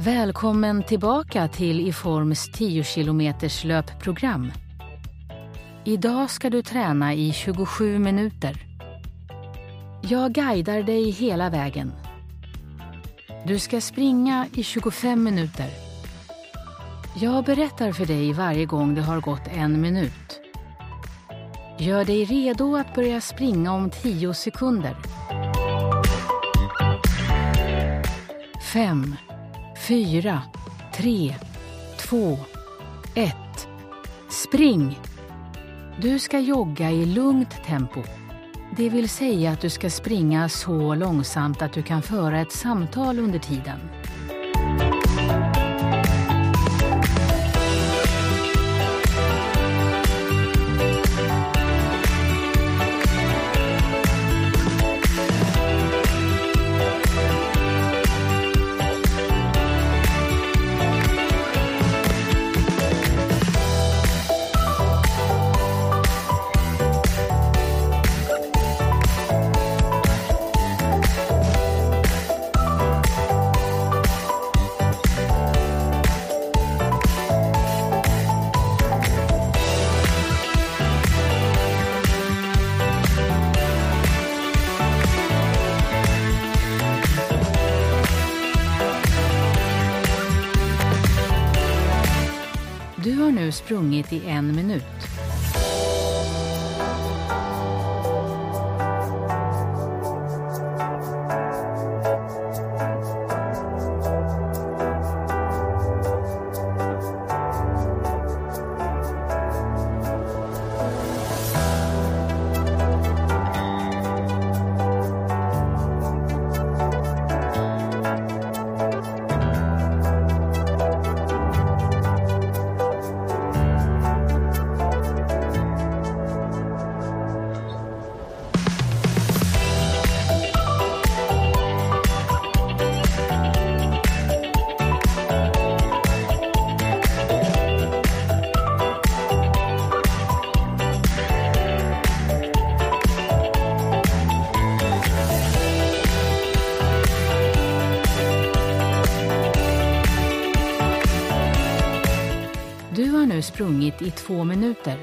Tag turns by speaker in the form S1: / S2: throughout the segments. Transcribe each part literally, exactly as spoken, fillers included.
S1: Välkommen tillbaka till Iforms tio kilometers löpprogram. Idag ska du träna i tjugosju minuter. Jag guidar dig hela vägen. Du ska springa i tjugofem minuter. Jag berättar för dig varje gång det har gått en minut. Gör dig redo att börja springa om tio sekunder. Fem, fyra, tre, två, ett. Spring! Du ska jogga i lugnt tempo. Det vill säga att du ska springa så långsamt att du kan föra ett samtal under tiden. Du har nu sprungit i en minut. Du har nu sprungit i två minuter.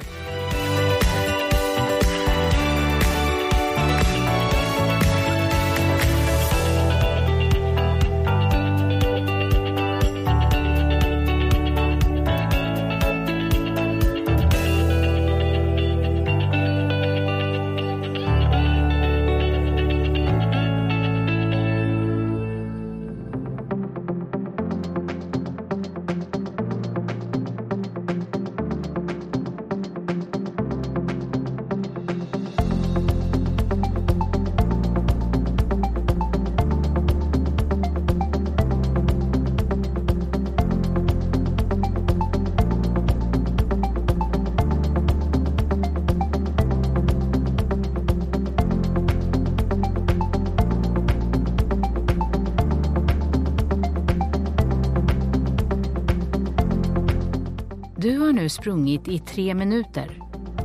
S1: Du har nu sprungit i tre minuter.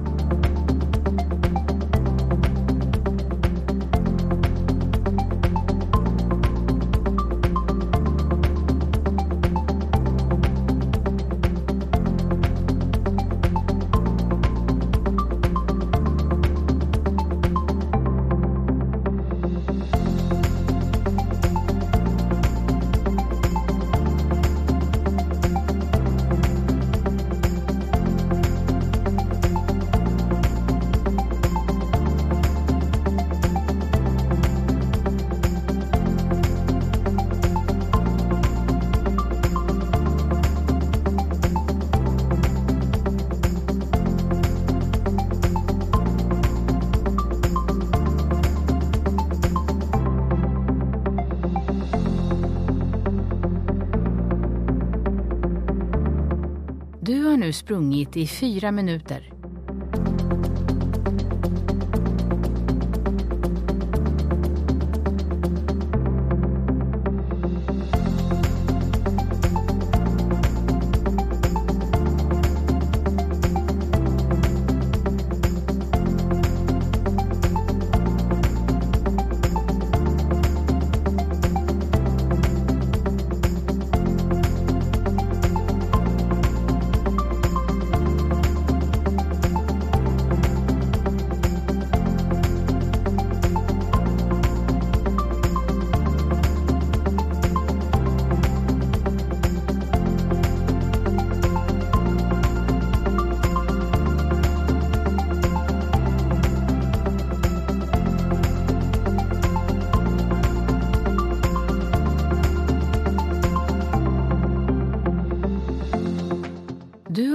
S1: Du har nu sprungit i fyra minuter.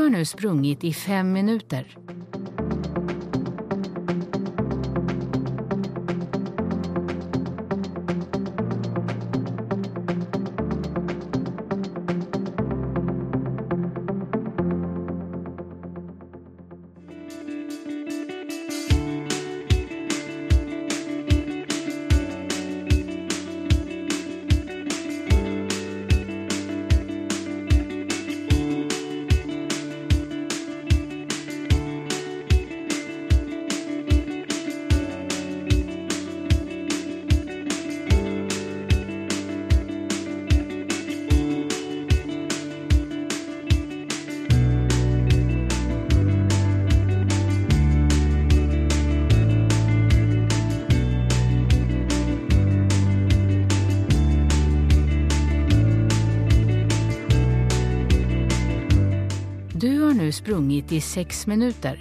S1: har nu sprungit i fem minuter. Du har nu sprungit i sex minuter.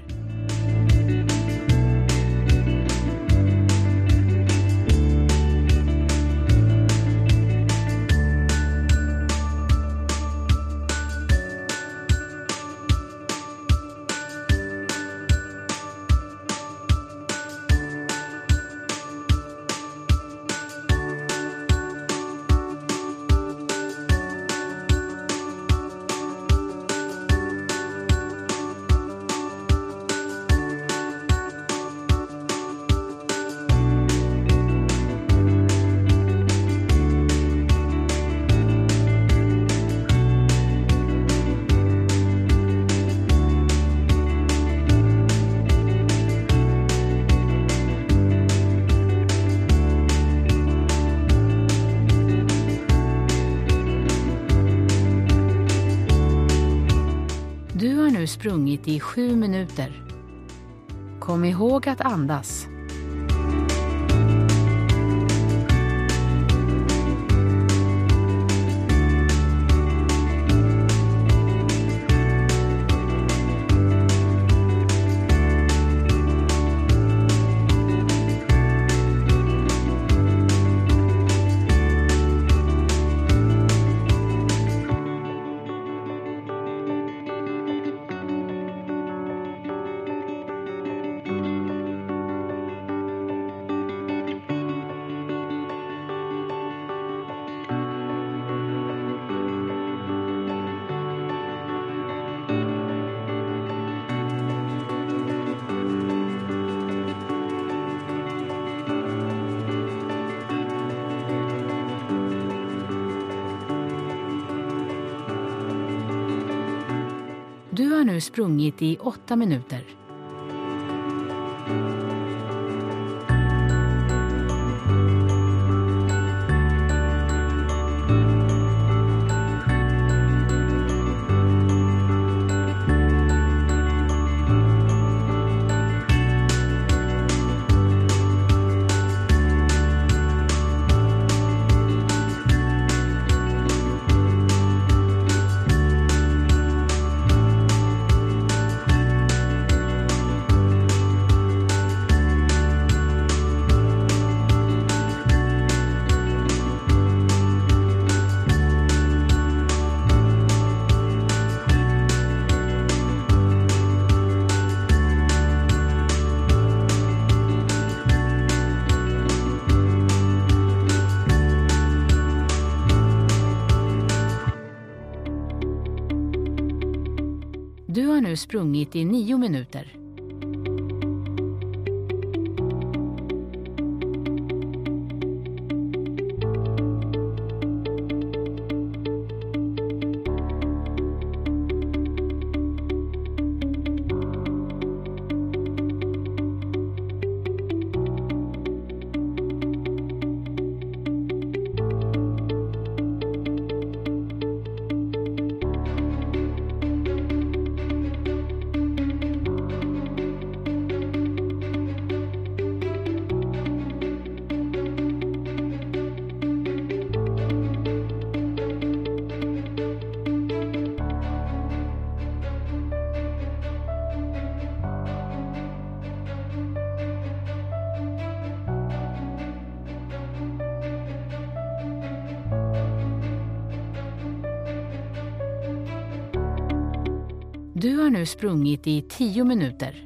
S1: Du har nu sprungit i sju minuter. Kom ihåg att andas. Du har nu sprungit i åtta minuter. Du har nu sprungit i nio minuter. Du har nu sprungit i tio minuter.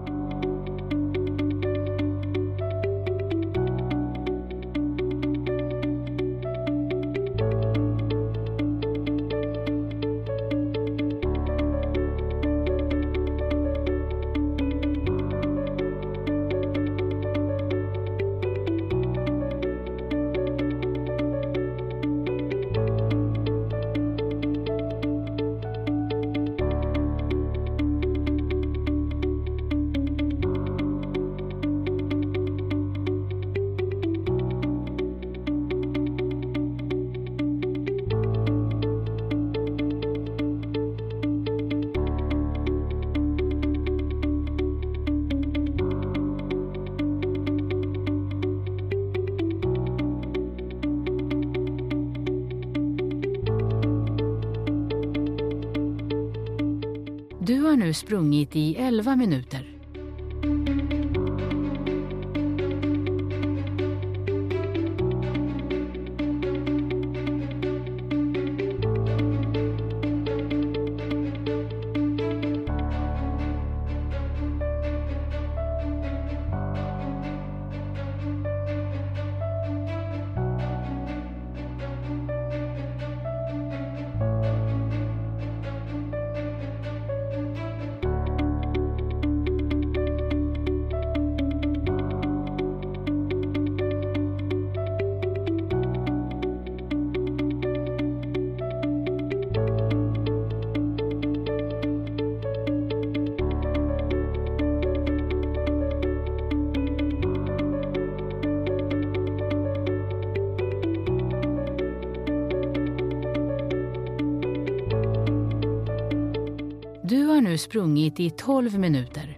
S1: Du har nu sprungit i elva minuter. Du har nu sprungit i tolv minuter.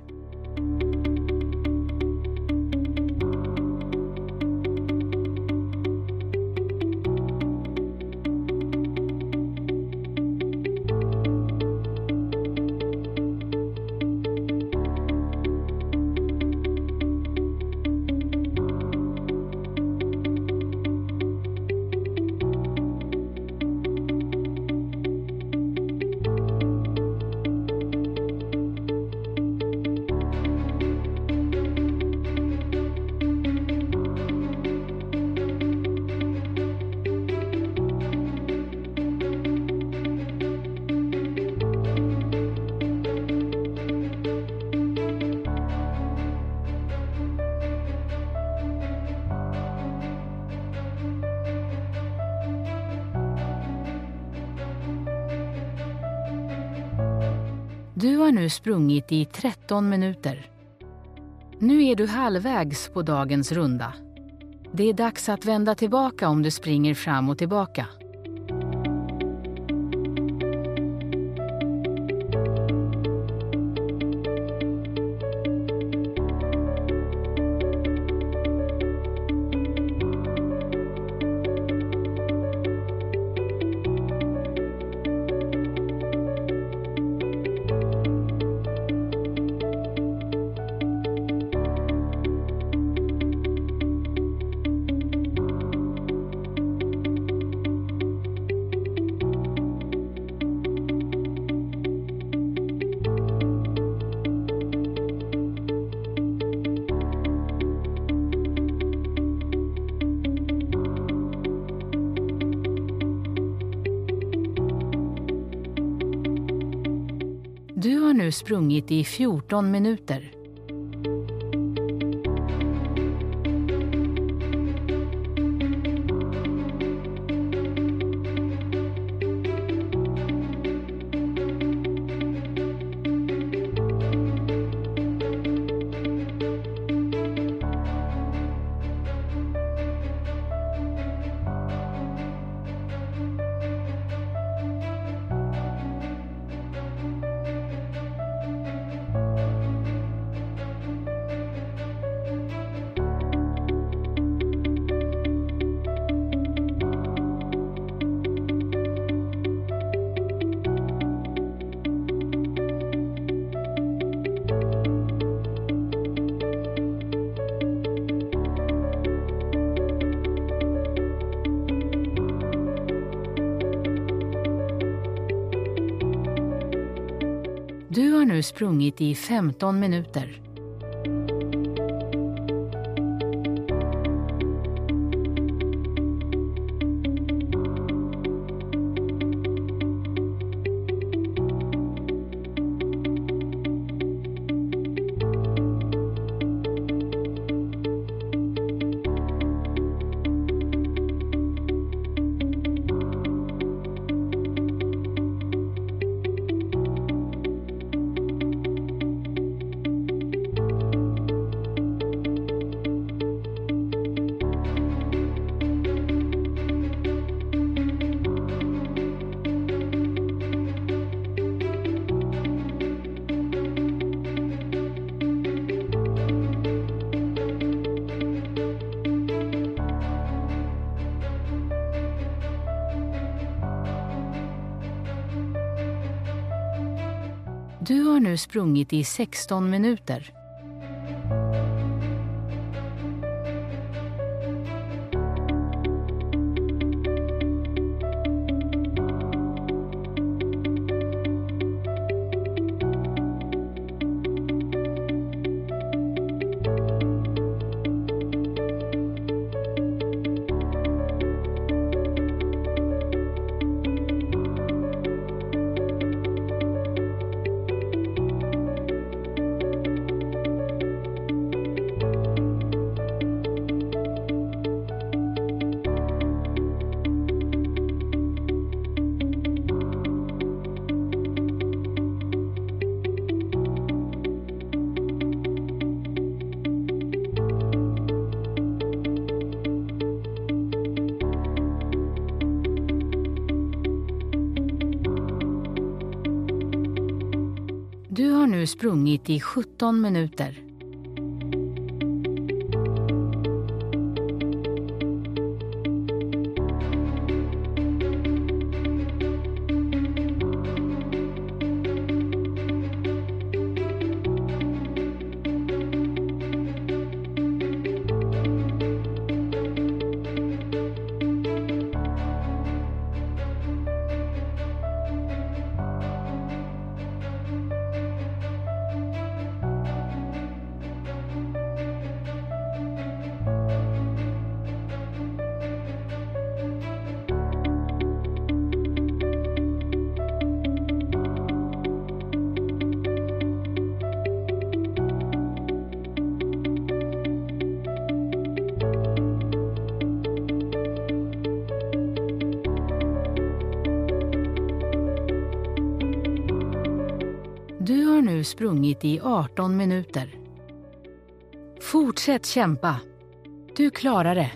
S1: Du har nu sprungit i tretton minuter. Nu är du halvvägs på dagens runda. Det är dags att vända tillbaka om du springer fram och tillbaka. Du har nu sprungit i fjorton minuter. Du har nu sprungit i femton minuter. Du har nu sprungit i sexton minuter. Du har nu sprungit i sjutton minuter. Du har nu sprungit i arton minuter. Fortsätt kämpa. Du klarar det.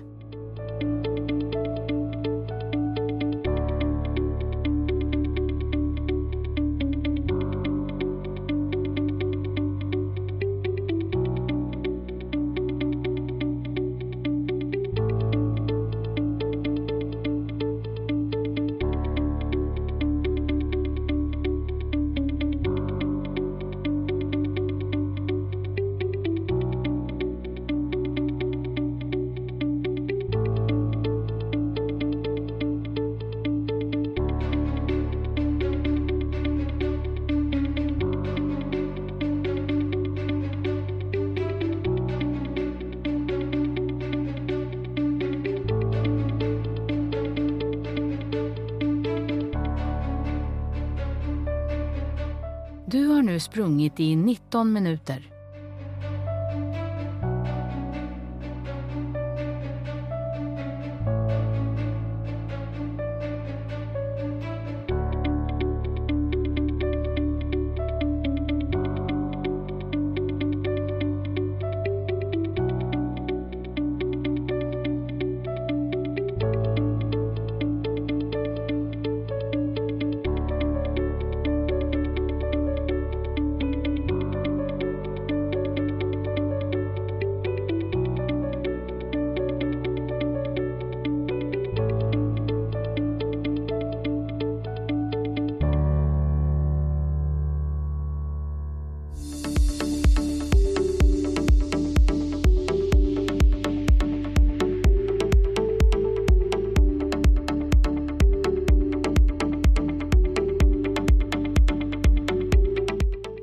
S1: Du har nu sprungit i nitton minuter.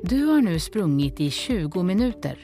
S1: Du har nu sprungit i tjugo minuter.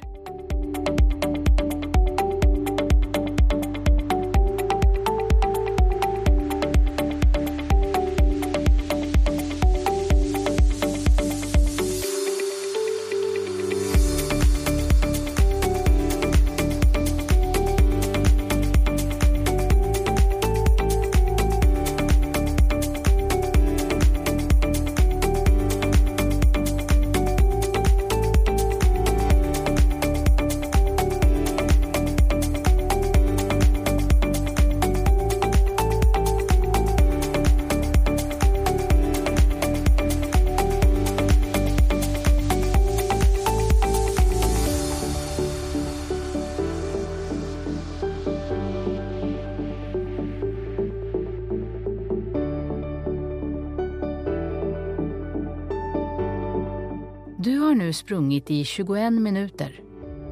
S1: Du har nu sprungit i tjugoen minuter.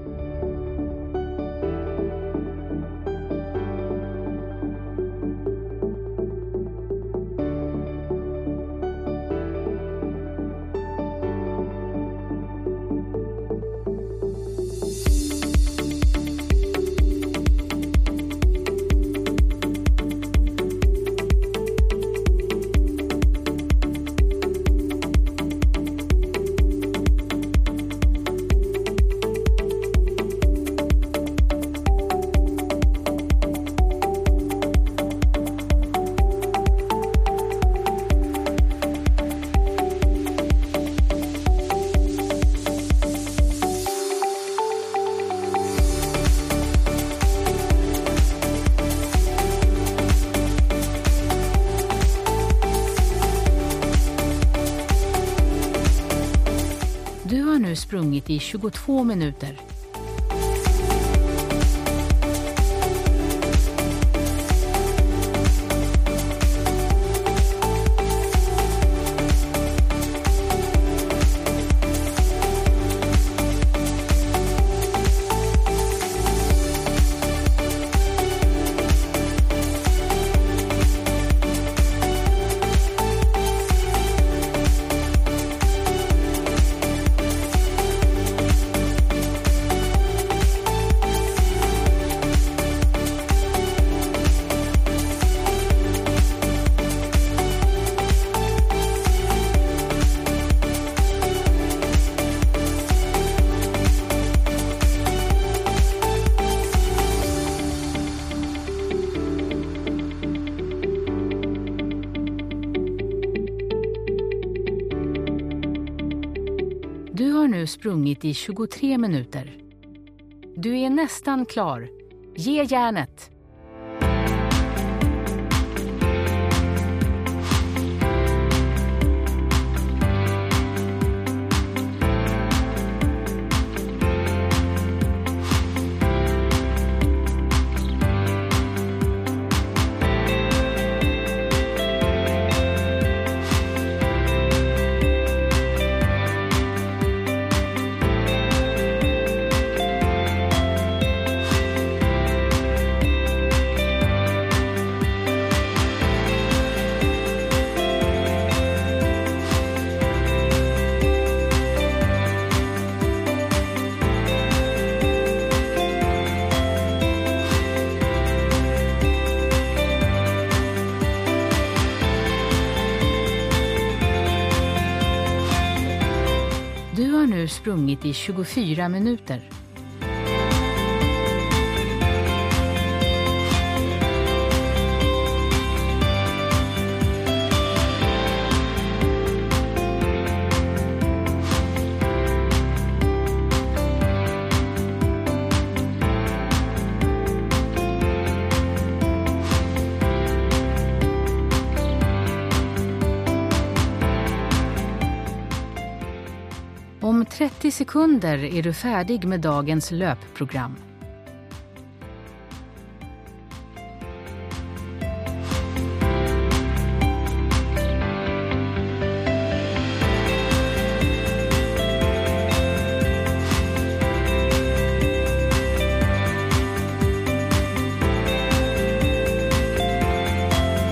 S1: Du har nu sprungit i tjugotvå minuter. Du har nu sprungit i tjugotre minuter. Du är nästan klar. Ge järnet! Du har nu sprungit i tjugofyra minuter. Om trettio sekunder är du färdig med dagens löpprogram.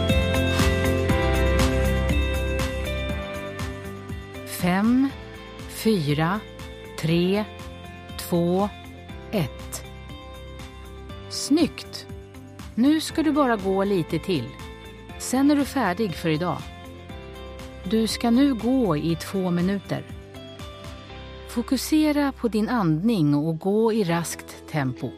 S1: Fem, fyra, tre, två, ett. Snyggt! Nu ska du bara gå lite till. Sen är du färdig för idag. Du ska nu gå i två minuter. Fokusera på din andning och gå i raskt tempo.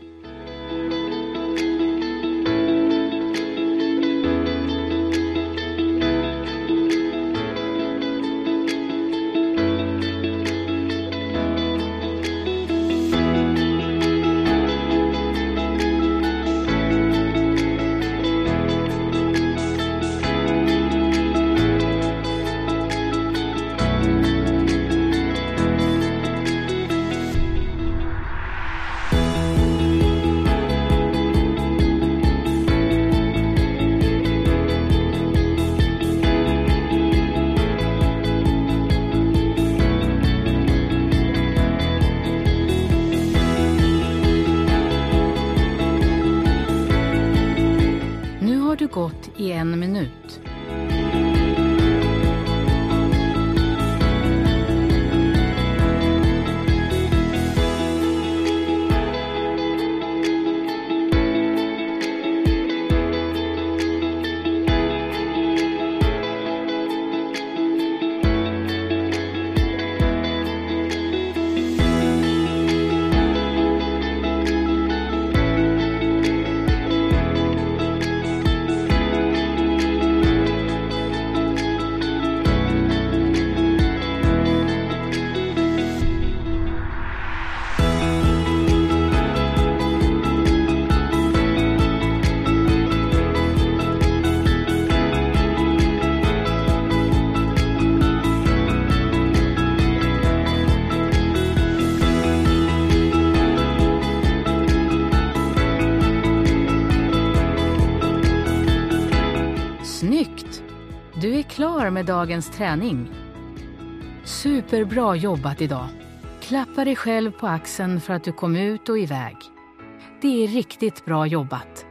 S1: Du gått i en minut. Snyggt! Du är klar med dagens träning. Superbra jobbat idag. Klappa dig själv på axeln för att du kom ut och iväg. Det är riktigt bra jobbat.